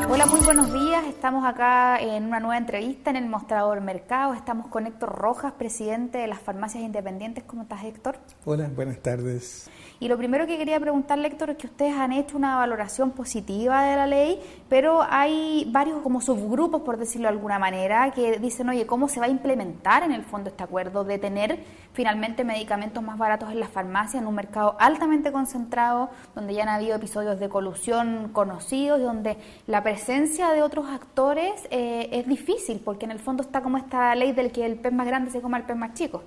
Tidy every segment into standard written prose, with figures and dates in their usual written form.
Hola, muy buenos días. Estamos acá en una nueva entrevista en el Mostrador Mercado. Estamos con Héctor Rojas, presidente de las farmacias independientes. ¿Cómo estás, Héctor? Hola, buenas tardes. Y lo primero que quería preguntarle, Héctor, es que ustedes han hecho una valoración positiva de la ley, pero hay varios como subgrupos, por decirlo de alguna manera, que dicen, oye, ¿cómo se va a implementar en el fondo este acuerdo de tener finalmente medicamentos más baratos en las farmacias, en un mercado altamente concentrado, donde ya han habido episodios de colusión conocidos y donde la presencia de otros actores es difícil, porque en el fondo está como esta ley del que el pez más grande se coma al pez más chico?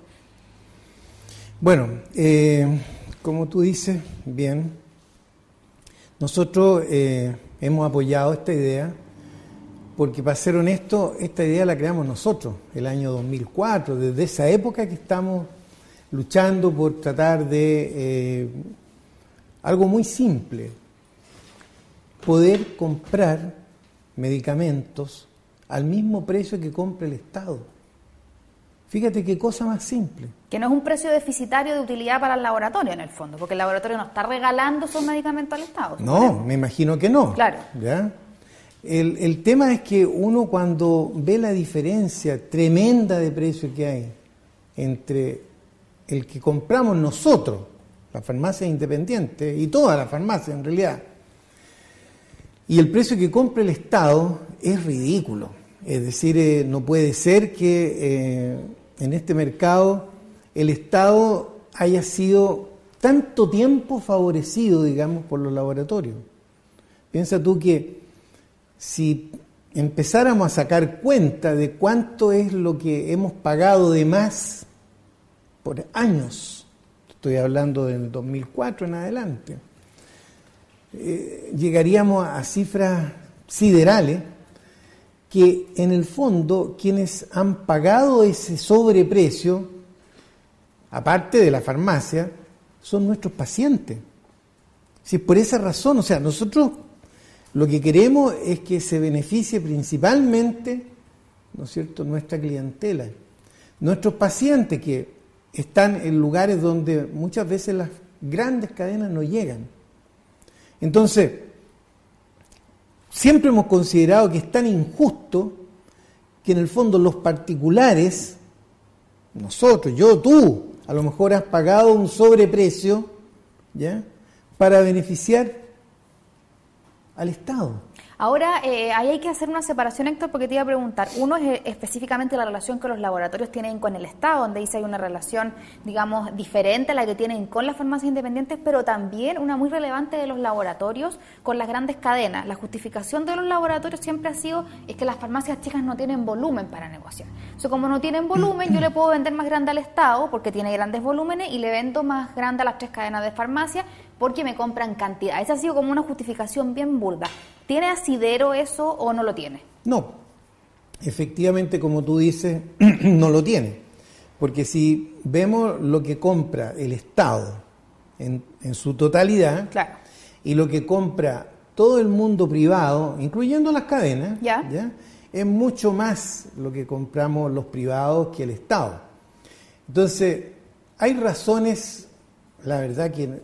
Bueno, como tú dices, bien, nosotros hemos apoyado esta idea porque, para ser honesto, esta idea la creamos nosotros el año 2004, desde esa época que estamos luchando por tratar de algo muy simple, poder comprar medicamentos al mismo precio que compra el Estado. Fíjate qué cosa más simple. Que no es un precio deficitario de utilidad para el laboratorio, en el fondo, porque el laboratorio no está regalando esos medicamentos al Estado. No, me imagino que no. Claro. ¿Ya? El tema es que uno, cuando ve la diferencia tremenda de precio que hay entre el que compramos nosotros, las farmacias independientes, y todas las farmacias en realidad, y el precio que compra el Estado, es ridículo. Es decir, no puede ser que en este mercado el Estado haya sido tanto tiempo favorecido, digamos, por los laboratorios. Piensa tú que si empezáramos a sacar cuenta de cuánto es lo que hemos pagado de más por años, estoy hablando del 2004 en adelante, llegaríamos a cifras siderales, que en el fondo quienes han pagado ese sobreprecio, aparte de la farmacia, son nuestros pacientes. Si por esa razón, o sea, nosotros lo que queremos es que se beneficie principalmente, ¿no es cierto?, nuestra clientela, nuestros pacientes que están en lugares donde muchas veces las grandes cadenas no llegan. Entonces, siempre hemos considerado que es tan injusto que en el fondo los particulares, nosotros, yo, tú, a lo mejor has pagado un sobreprecio, ¿ya?, para beneficiar al Estado. Ahora, ahí hay que hacer una separación, Héctor, porque te iba a preguntar. Uno es específicamente la relación que los laboratorios tienen con el Estado, donde dice hay una relación, digamos, diferente a la que tienen con las farmacias independientes, pero también una muy relevante de los laboratorios con las grandes cadenas. La justificación de los laboratorios siempre ha sido es que las farmacias chicas no tienen volumen para negociar. O sea, como no tienen volumen, yo le puedo vender más grande al Estado porque tiene grandes volúmenes y le vendo más grande a las 3 cadenas de farmacia porque me compran cantidad. Esa ha sido como una justificación bien burda. ¿Tiene asidero eso o no lo tiene? No, efectivamente, como tú dices, no lo tiene. Porque si vemos lo que compra el Estado en su totalidad, claro, y lo que compra todo el mundo privado, incluyendo las cadenas, ¿Ya? Es mucho más lo que compramos los privados que el Estado. Entonces, hay razones, la verdad que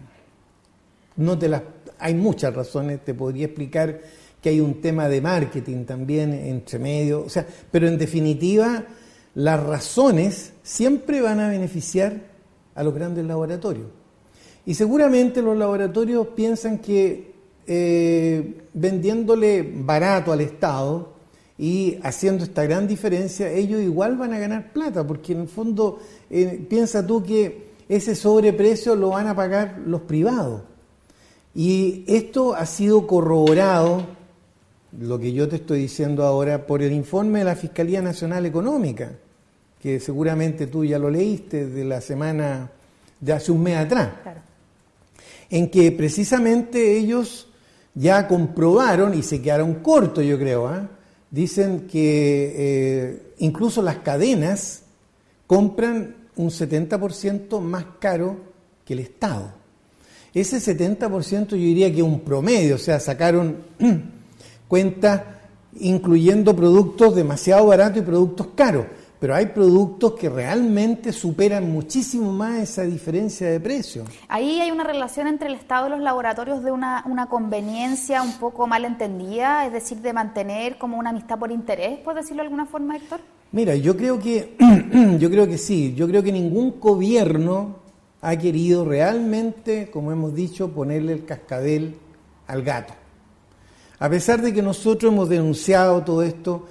hay muchas razones, te podría explicar que hay un tema de marketing también entre medio, o sea, pero en definitiva las razones siempre van a beneficiar a los grandes laboratorios. Y seguramente los laboratorios piensan que vendiéndole barato al Estado y haciendo esta gran diferencia, ellos igual van a ganar plata, porque en el fondo piensa tú que ese sobreprecio lo van a pagar los privados. Y esto ha sido corroborado, lo que yo te estoy diciendo ahora, por el informe de la Fiscalía Nacional Económica, que seguramente tú ya lo leíste de la semana de hace un mes atrás, claro, en que precisamente ellos ya comprobaron, y se quedaron cortos yo creo, dicen que incluso las cadenas compran un 70% más caro que el Estado. Ese 70% yo diría que es un promedio, o sea, sacaron cuentas incluyendo productos demasiado baratos y productos caros. pero hay productos que realmente superan muchísimo más esa diferencia de precio. Ahí hay una relación entre el Estado y los laboratorios de una conveniencia un poco mal entendida, es decir, de mantener como una amistad por interés, por decirlo de alguna forma, Héctor. Mira, yo creo que sí, yo creo que ningún gobierno ha querido realmente, como hemos dicho, ponerle el cascabel al gato. A pesar de que nosotros hemos denunciado todo esto,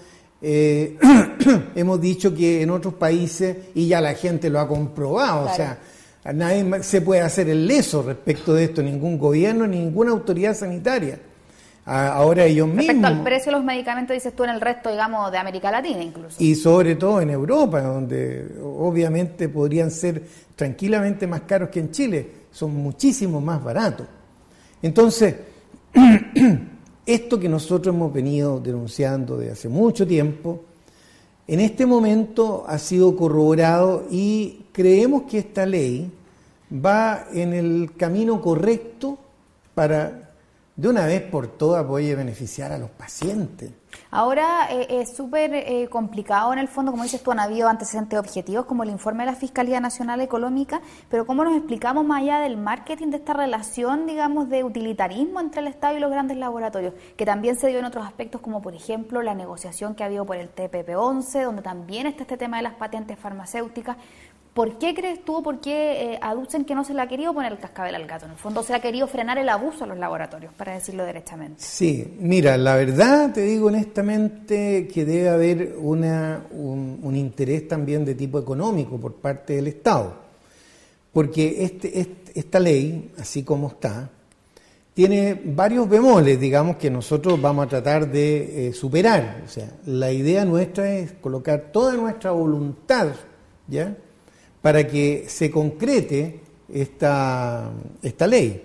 hemos dicho que en otros países, y ya la gente lo ha comprobado, claro. O sea, a nadie se puede hacer el leso respecto de esto, ningún gobierno, ninguna autoridad sanitaria. Ahora ellos mismos. Respecto al precio de los medicamentos, dices tú, en el resto, digamos, de América Latina incluso. Y sobre todo en Europa, donde obviamente podrían ser tranquilamente más caros que en Chile, son muchísimo más baratos. Entonces, esto que nosotros hemos venido denunciando desde hace mucho tiempo, en este momento ha sido corroborado y creemos que esta ley va en el camino correcto para, de una vez por todas, poder beneficiar a los pacientes. Ahora es súper complicado en el fondo, como dices tú, han habido antecedentes objetivos como el informe de la Fiscalía Nacional Económica, pero ¿cómo nos explicamos más allá del marketing de esta relación, digamos, de utilitarismo entre el Estado y los grandes laboratorios, que también se dio en otros aspectos como por ejemplo la negociación que ha habido por el TPP-11, donde también está este tema de las patentes farmacéuticas? ¿Por qué crees tú, por qué aducen que no se le ha querido poner el cascabel al gato? En el fondo se le ha querido frenar el abuso a los laboratorios, para decirlo derechamente. Sí, mira, la verdad te digo honestamente que debe haber un interés también de tipo económico por parte del Estado, porque esta ley, así como está, tiene varios bemoles, digamos, que nosotros vamos a tratar de superar. O sea, la idea nuestra es colocar toda nuestra voluntad, ¿ya?, para que se concrete esta ley.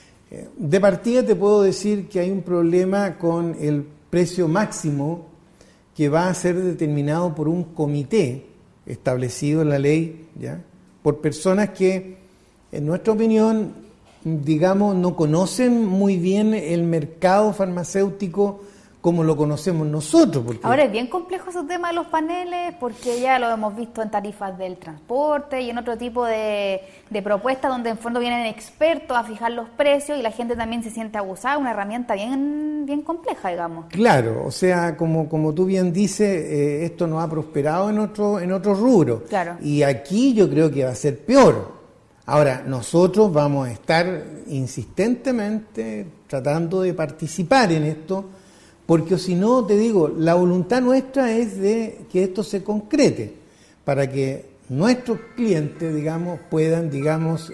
De partida te puedo decir que hay un problema con el precio máximo que va a ser determinado por un comité establecido en la ley, ¿ya?, por personas que, en nuestra opinión, digamos, no conocen muy bien el mercado farmacéutico como lo conocemos nosotros. Porque ahora es bien complejo ese tema de los paneles, porque ya lo hemos visto en tarifas del transporte y en otro tipo de propuestas donde en fondo vienen expertos a fijar los precios y la gente también se siente abusada, una herramienta bien compleja, digamos. Claro, o sea, como tú bien dices, esto no ha prosperado en otro rubro. Claro. Y aquí yo creo que va a ser peor. Ahora, nosotros vamos a estar insistentemente tratando de participar en esto, porque si no, te digo, la voluntad nuestra es de que esto se concrete, para que nuestros clientes, digamos, puedan, digamos,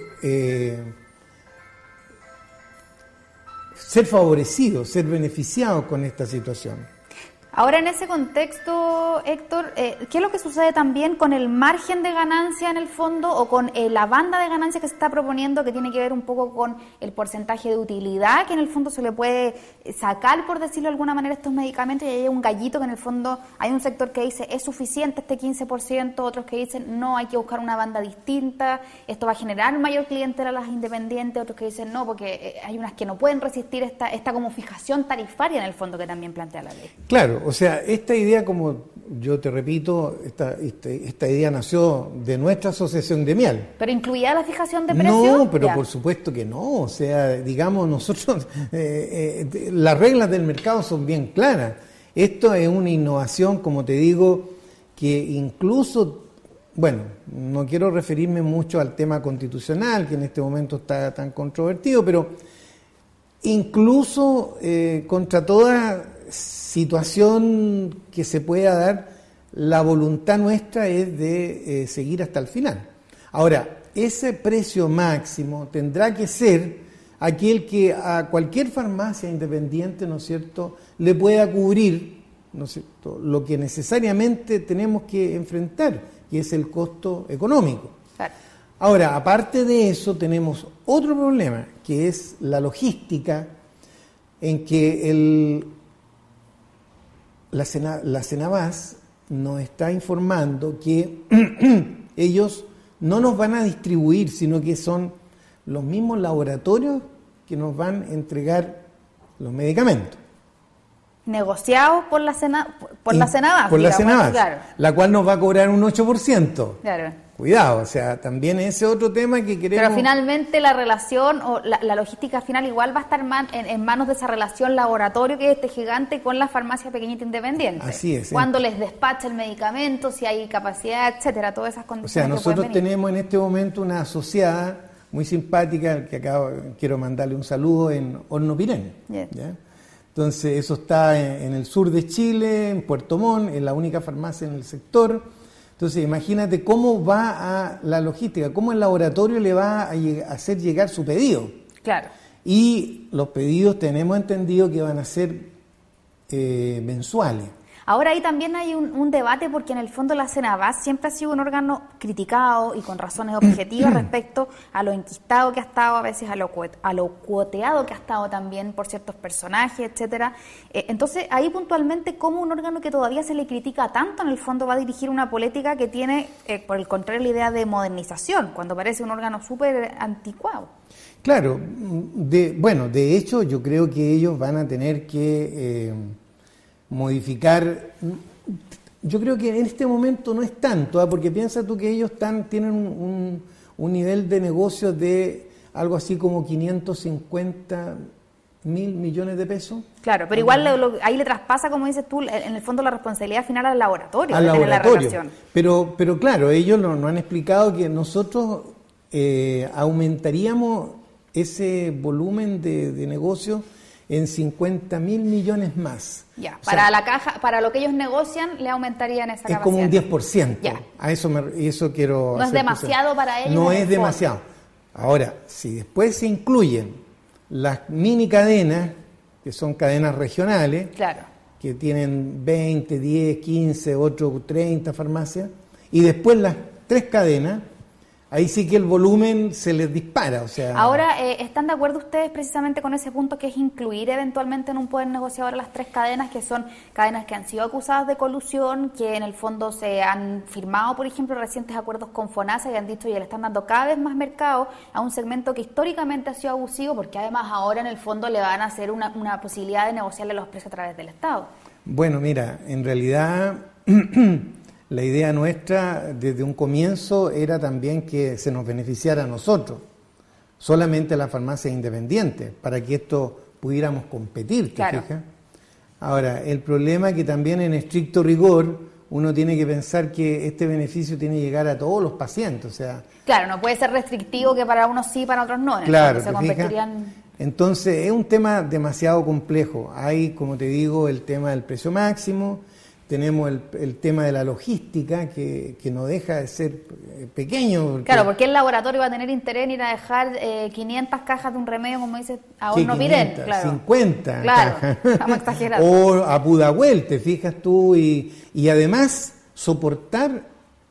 ser favorecidos, ser beneficiados con esta situación. Ahora, en ese contexto, Héctor, ¿qué es lo que sucede también con el margen de ganancia en el fondo o con la banda de ganancia que se está proponiendo, que tiene que ver un poco con el porcentaje de utilidad que en el fondo se le puede sacar, por decirlo de alguna manera, estos medicamentos? Y hay un gallito que en el fondo hay un sector que dice es suficiente este 15%, otros que dicen no, hay que buscar una banda distinta, esto va a generar mayor clientela a las independientes, otros que dicen no, porque hay unas que no pueden resistir esta como fijación tarifaria en el fondo que también plantea la ley. Claro. O sea, esta idea, como yo te repito, esta idea nació de nuestra asociación gremial. ¿Pero incluía la fijación de precios? No, pero ya. Por supuesto que no. O sea, digamos, nosotros, las reglas del mercado son bien claras. Esto es una innovación, como te digo, que incluso, bueno, no quiero referirme mucho al tema constitucional, que en este momento está tan controvertido, pero incluso contra toda situación que se pueda dar, la voluntad nuestra es de seguir hasta el final. Ahora, ese precio máximo tendrá que ser aquel que a cualquier farmacia independiente, ¿no es cierto?, le pueda cubrir, ¿no es cierto?, lo que necesariamente tenemos que enfrentar, que es el costo económico. Claro. Ahora, aparte de eso, tenemos otro problema, que es la logística, en que la Cenabás nos está informando que ellos no nos van a distribuir, sino que son los mismos laboratorios que nos van a entregar los medicamentos. negociados por la Senabas. Por la Senabas, claro. La cual nos va a cobrar un 8%. Claro. Cuidado, o sea, también ese otro tema que queremos... Pero finalmente la relación o la logística final igual va a estar en manos de esa relación laboratorio que es este gigante con la farmacia pequeñita independiente. Así es. Cuando les despacha el medicamento, si hay capacidad, etcétera, todas esas condiciones. O sea, nosotros tenemos en este momento una asociada muy simpática, que quiero mandarle un saludo, en Horno Pirén. Yeah. ¿Ya? Entonces, eso está en el sur de Chile, en Puerto Montt, es la única farmacia en el sector. Entonces, imagínate cómo va a la logística, cómo el laboratorio le va a hacer llegar su pedido. Claro. Y los pedidos tenemos entendido que van a ser mensuales. Ahora ahí también hay un debate porque en el fondo la Senabas siempre ha sido un órgano criticado y con razones objetivas respecto a lo enquistado que ha estado, a veces a lo cuoteado que ha estado también por ciertos personajes, etcétera. Entonces ahí puntualmente cómo un órgano que todavía se le critica tanto en el fondo va a dirigir una política que tiene, por el contrario, la idea de modernización, cuando parece un órgano súper anticuado. Claro, de hecho yo creo que ellos van a tener que... modificar, yo creo que en este momento no es tanto, porque piensa tú que ellos tienen un nivel de negocio de algo así como 550 mil millones de pesos. Claro, pero igual ahí le traspasa, como dices tú, en el fondo la responsabilidad final al laboratorio. Al laboratorio, la relación. Pero claro, ellos nos han explicado que nosotros aumentaríamos ese volumen de negocio en 50 mil millones más. Ya, para la caja, para lo que ellos negocian, le aumentarían esa capacidad. Es como un 10%. Ya. A eso quiero No es demasiado para ellos. No es demasiado. Ahora, si después se incluyen las mini cadenas, que son cadenas regionales, claro, que tienen 20, 10, 15, otro 30 farmacias, y después las 3 cadenas, ahí sí que el volumen se les dispara, o sea... Ahora, ¿están de acuerdo ustedes precisamente con ese punto que es incluir eventualmente en un poder negociador a las 3 cadenas, que son cadenas que han sido acusadas de colusión, que en el fondo se han firmado, por ejemplo, recientes acuerdos con FONASA y han dicho, y le están dando cada vez más mercado a un segmento que históricamente ha sido abusivo, porque además ahora en el fondo le van a hacer una posibilidad de negociarle los precios a través del Estado? Bueno, mira, en realidad... La idea nuestra desde un comienzo era también que se nos beneficiara a nosotros, solamente a las farmacias independientes, para que esto pudiéramos competir, ¿te claro. fijas? Ahora, el problema es que también en estricto rigor uno tiene que pensar que este beneficio tiene que llegar a todos los pacientes, o sea... Claro, no puede ser restrictivo que para unos sí, para otros no. Claro, se convertirían... Entonces, es un tema demasiado complejo. Hay, como te digo, el tema del precio máximo. Tenemos el tema de la logística, que no deja de ser pequeño. Claro, porque el laboratorio va a tener interés en ir a dejar 500 cajas de un remedio, como dices, a Horno Pirén. Claro. 50 claro, cajas. Estamos exagerando. O a Pudahuel, te fijas tú, y además soportar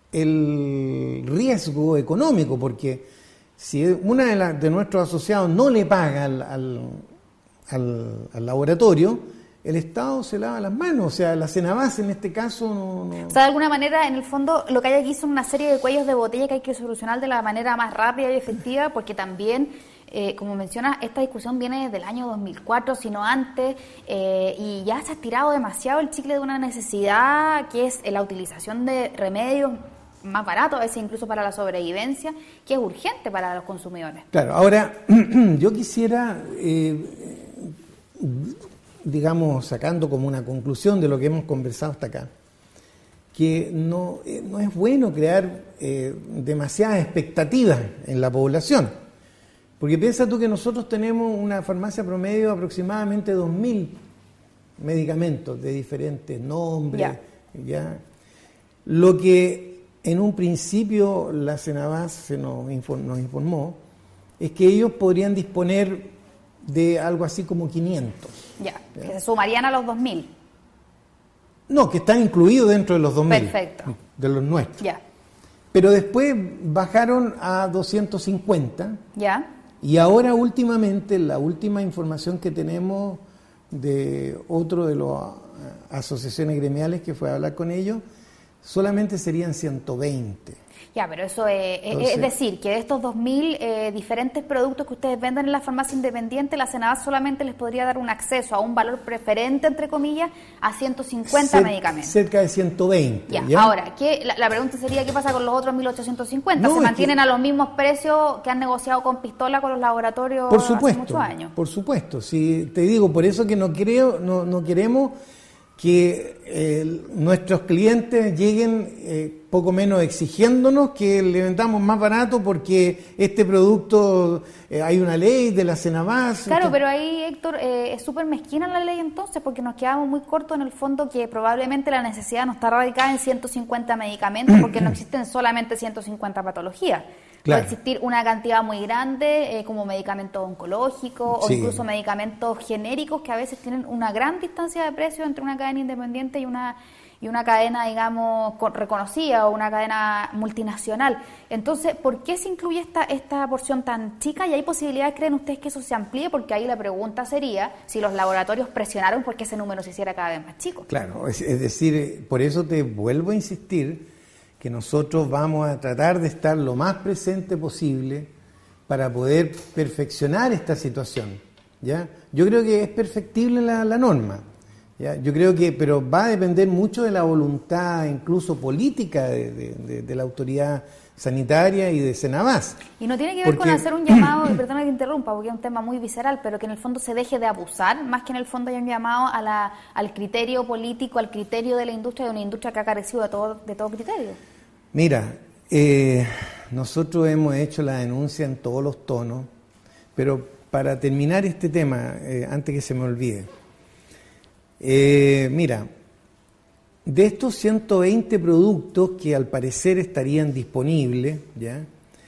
el riesgo económico, porque si una de nuestros asociados no le paga al laboratorio, el Estado se lava las manos, o sea, la Senabas en este caso no... O sea, de alguna manera, en el fondo, lo que hay aquí son una serie de cuellos de botella que hay que solucionar de la manera más rápida y efectiva, porque también, como mencionas, esta discusión viene desde el año 2004, si no antes, y ya se ha estirado demasiado el chicle de una necesidad que es la utilización de remedios más baratos, a veces incluso para la sobrevivencia, que es urgente para los consumidores. Claro, ahora, yo quisiera... digamos, sacando como una conclusión de lo que hemos conversado hasta acá, que no es bueno crear demasiadas expectativas en la población, porque piensa tú que nosotros tenemos una farmacia promedio de aproximadamente 2.000 medicamentos de diferentes nombres, ¿ya? Lo que en un principio la Senabas nos informó es que ellos podrían disponer de algo así como 500. Ya, que se sumarían a los 2.000. No, que están incluidos dentro de los 2.000. Perfecto. De los nuestros. Ya. Pero después bajaron a 250. Ya. Y ahora últimamente, la última información que tenemos de otro de las asociaciones gremiales que fue a hablar con ellos, solamente serían 120. Ya, pero eso es decir, que de estos 2.000 diferentes productos que ustedes venden en la farmacia independiente, la Senabas solamente les podría dar un acceso a un valor preferente, entre comillas, a 150 medicamentos. Cerca de 120. Ya. Ahora, la pregunta sería, ¿qué pasa con los otros 1.850? ¿Se mantienen a los mismos precios que han negociado con pistola con los laboratorios hace muchos años? Por supuesto, sí, te digo, por eso que no queremos que nuestros clientes lleguen poco menos exigiéndonos que le vendamos más barato porque este producto hay una ley de la Senabas. Claro, pero ahí, Héctor, es súper mezquina la ley entonces, porque nos quedamos muy cortos en el fondo, que probablemente la necesidad no está radicada en 150 medicamentos porque no existen solamente 150 patologías. Claro. Puede existir una cantidad muy grande como medicamentos oncológicos o incluso medicamentos genéricos que a veces tienen una gran distancia de precio entre una cadena independiente y una cadena, digamos, reconocida o una cadena multinacional. Entonces, ¿por qué se incluye esta porción tan chica? ¿Y hay posibilidades, creen ustedes, que eso se amplíe? Porque ahí la pregunta sería si los laboratorios presionaron porque ese número se hiciera cada vez más chico. Claro, es decir, por eso te vuelvo a insistir que nosotros vamos a tratar de estar lo más presente posible para poder perfeccionar esta situación, ¿ya? Yo creo que es perfectible la norma, ¿ya? Yo creo que, pero va a depender mucho de la voluntad, incluso política, de la autoridad sanitaria y de Senabas. Y no tiene que ver con hacer un llamado, y perdona que interrumpa, porque es un tema muy visceral, pero que en el fondo se deje de abusar, más que en el fondo haya un llamado al criterio político, al criterio de la industria, de una industria que ha carecido de todo criterio. Mira, nosotros hemos hecho la denuncia en todos los tonos, pero para terminar este tema, antes que se me olvide, mira, de estos 120 productos que al parecer estarían disponibles, ¿ya?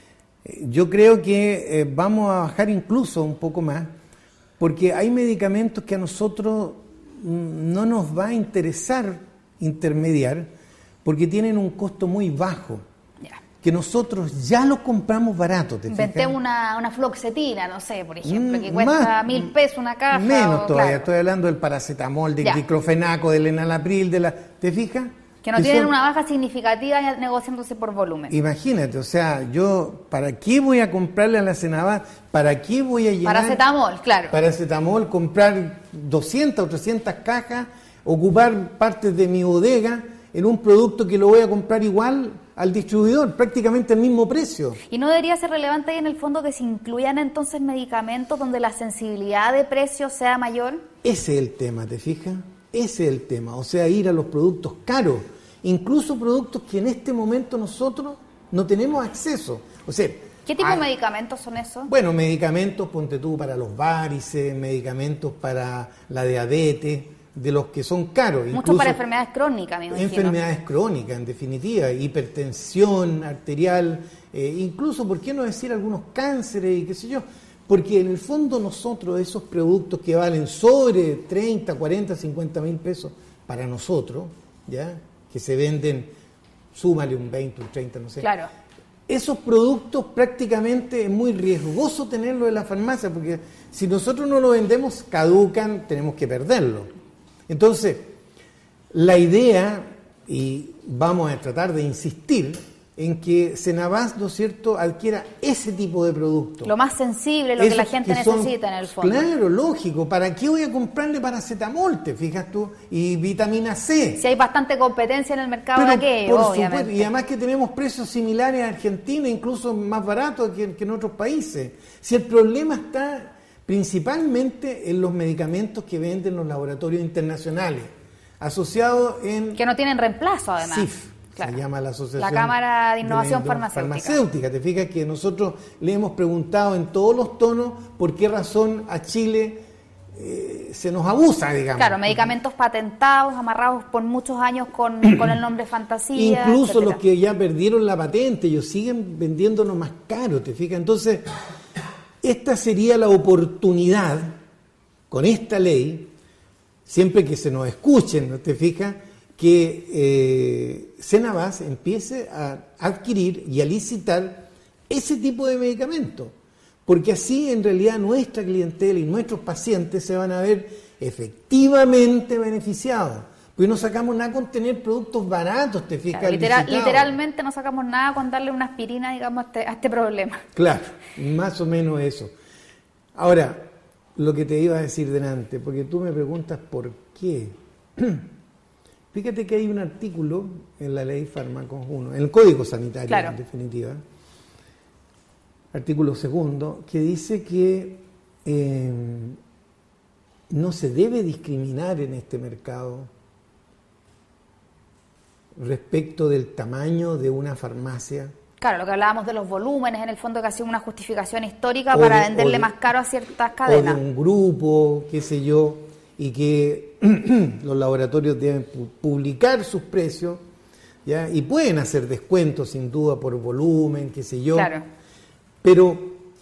Yo creo que vamos a bajar incluso un poco más, porque hay medicamentos que a nosotros no nos va a interesar intermediar, porque tienen un costo muy bajo, que nosotros ya los compramos barato. Inventemos una fluoxetina, no sé, por ejemplo, que cuesta 1.000 pesos una caja. Menos todavía, claro. Estoy hablando del paracetamol, del diclofenaco, del enalapril, ¿te fijas? Que no tienen una baja significativa negociándose por volumen. Imagínate, o sea, yo, ¿para qué voy a comprarle a la Senabas? ¿Para qué voy a llenar? Paracetamol, claro. Paracetamol, comprar 200 o 300 cajas, ocupar partes de mi bodega en un producto que lo voy a comprar igual al distribuidor, prácticamente al mismo precio. ¿Y no debería ser relevante ahí en el fondo que se incluyan entonces medicamentos donde la sensibilidad de precio sea mayor? Ese es el tema, ¿te fijas? Ese es el tema, o sea, ir a los productos caros, incluso productos que en este momento nosotros no tenemos acceso. O sea, ¿qué tipo de medicamentos son esos? Bueno, medicamentos, ponte tú, para los varices, medicamentos para la diabetes, de los que son caros. Muchos para enfermedades crónicas, me imagino. Enfermedades crónicas, en definitiva, hipertensión arterial, incluso, ¿por qué no decir algunos cánceres y qué sé yo? Porque en el fondo nosotros, esos productos que valen sobre 30, 40, 50 mil pesos, para nosotros, ¿ya? Que se venden, súmale un 20, un 30, no sé. Claro. Esos productos prácticamente es muy riesgoso tenerlos en la farmacia, porque si nosotros no los vendemos, caducan, tenemos que perderlo. Entonces, la idea, y vamos a tratar de insistir, en que Senabas, ¿no es cierto?, adquiera ese tipo de productos. Lo más sensible, lo que la gente necesita en el fondo. Claro, lógico. ¿Para qué voy a comprarle paracetamol, te fijas tú? Y vitamina C. Si hay bastante competencia en el mercado de aquello, obviamente. Supuesto, y además que tenemos precios similares a Argentina, incluso más baratos que en otros países. Si el problema está principalmente en los medicamentos que venden los laboratorios internacionales, asociados en... Que no tienen reemplazo, además. CIF, claro. Se llama la Asociación... La Cámara de Innovación Farmacéutica. Te fijas que nosotros le hemos preguntado en todos los tonos por qué razón a Chile se nos abusa, digamos. Claro, medicamentos patentados, amarrados por muchos años con el nombre fantasía. Incluso etcétera. Los que ya perdieron la patente, ellos siguen vendiéndonos más caro, te fijas. Entonces... Esta sería la oportunidad, con esta ley, siempre que se nos escuchen, ¿no te fijas?, que Senabas empiece a adquirir y a licitar ese tipo de medicamentos, porque así en realidad nuestra clientela y nuestros pacientes se van a ver efectivamente beneficiados, Pues no sacamos nada con tener productos baratos, te fijas. Claro, literalmente no sacamos nada con darle una aspirina, digamos, a este problema. Claro, más o menos eso. Ahora, lo que te iba a decir delante, porque tú me preguntas por qué. Fíjate que hay un artículo en la ley Fármacos 1, en el Código Sanitario, claro, en definitiva, artículo 2, que dice que no se debe discriminar en este mercado respecto del tamaño de una farmacia. Claro, lo que hablábamos de los volúmenes, en el fondo que ha sido una justificación histórica para venderle más caro a ciertas cadenas. O de un grupo, qué sé yo, y que los laboratorios deben publicar sus precios, ¿ya? Y pueden hacer descuentos sin duda por volumen, qué sé yo. Claro. Pero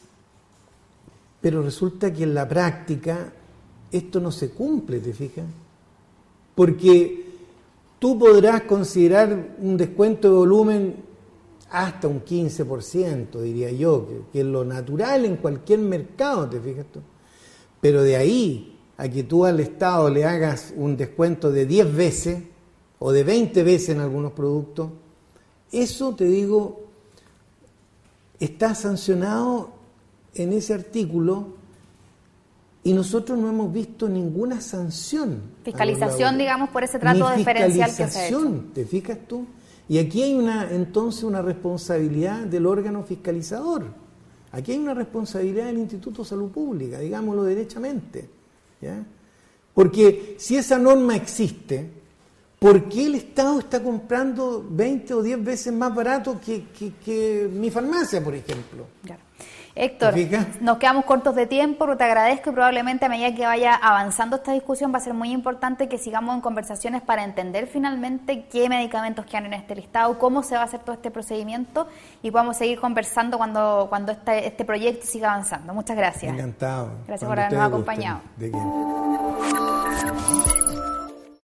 resulta que en la práctica esto no se cumple, ¿te fijas? Porque tú podrás considerar un descuento de volumen hasta un 15%, diría yo, que es lo natural en cualquier mercado, ¿te fijas tú? Pero de ahí a que tú al Estado le hagas un descuento de 10 veces o de 20 veces en algunos productos, eso, te digo, está sancionado en ese artículo y nosotros no hemos visto ninguna sanción. Fiscalización, digamos, por ese trato diferencial que se ha hecho. ¿Te fijas tú? Y aquí hay entonces una responsabilidad del órgano fiscalizador. Aquí hay una responsabilidad del Instituto de Salud Pública, digámoslo derechamente, ¿ya? Porque si esa norma existe, ¿por qué el Estado está comprando 20 o 10 veces más barato que mi farmacia, por ejemplo? Claro. Héctor, nos quedamos cortos de tiempo, pero te agradezco y probablemente a medida que vaya avanzando esta discusión va a ser muy importante que sigamos en conversaciones para entender finalmente qué medicamentos quedan en este listado, cómo se va a hacer todo este procedimiento y podamos seguir conversando cuando este proyecto siga avanzando. Muchas gracias. Encantado. Gracias por habernos acompañado. ¿De qué?